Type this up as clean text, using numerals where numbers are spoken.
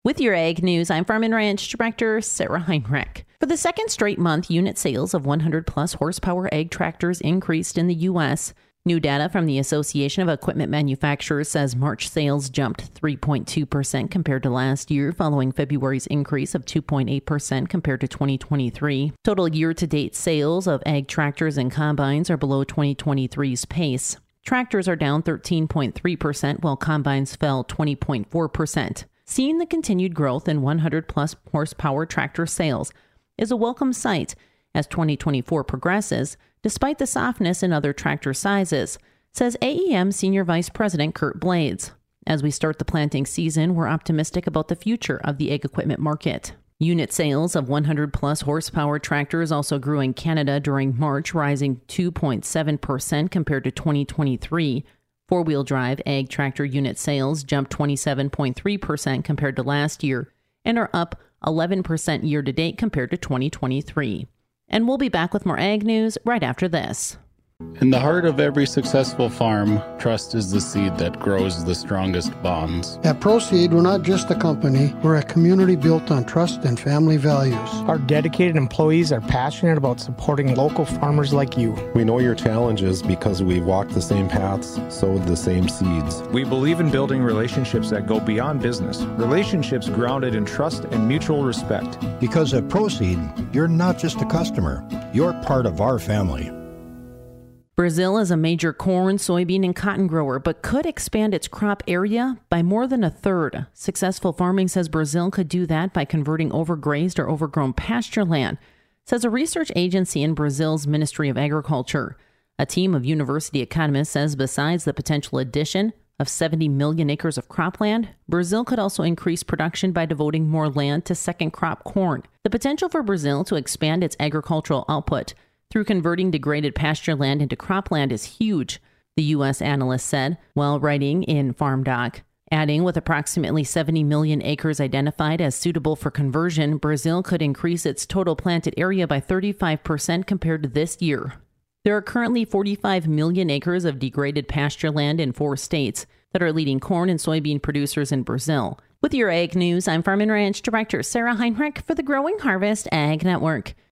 With your Ag News, I'm Farm and Ranch Director Sarah Heinrich. For the second straight month, unit sales of 100-plus horsepower ag tractors increased in the U.S. New data from the Association of Equipment Manufacturers says March sales jumped 3.2% compared to last year, following February's increase of 2.8% compared to 2023. Total year-to-date sales of ag tractors and combines are below 2023's pace. Tractors are down 13.3%, while combines fell 20.4%. Seeing the continued growth in 100-plus horsepower tractor sales is a welcome sight as 2024 progresses, despite the softness in other tractor sizes, says AEM Senior Vice President Kurt Blades. As we start the planting season, we're optimistic about the future of the ag equipment market. Unit sales of 100-plus horsepower tractors also grew in Canada during March, rising 2.7% compared to 2023. Four-wheel drive ag tractor unit sales jumped 27.3% compared to last year and are up 11% year-to-date compared to 2023. And we'll be back with more ag news right after this. In the heart of every successful farm, trust is the seed that grows the strongest bonds. At Proseed, we're not just a company, we're a community built on trust and family values. Our dedicated employees are passionate about supporting local farmers like you. We know your challenges because we've walked the same paths, sowed the same seeds. We believe in building relationships that go beyond business, relationships grounded in trust and mutual respect. Because at Proseed, you're not just a customer, you're part of our family. Brazil is a major corn, soybean, and cotton grower, but could expand its crop area by more than a third. Successful Farming says Brazil could do that by converting overgrazed or overgrown pasture land, says a research agency in Brazil's Ministry of Agriculture. A team of university economists says besides the potential addition of 70 million acres of cropland, Brazil could also increase production by devoting more land to second crop corn. The potential for Brazil to expand its agricultural output through converting degraded pasture land into cropland is huge, the U.S. analyst said while writing in FarmDoc. Adding, with approximately 70 million acres identified as suitable for conversion, Brazil could increase its total planted area by 35% compared to this year. There are currently 45 million acres of degraded pasture land in 4 states that are leading corn and soybean producers in Brazil. With your Ag News, I'm Farm and Ranch Director Sarah Heinrich for the Growing Harvest Ag Network.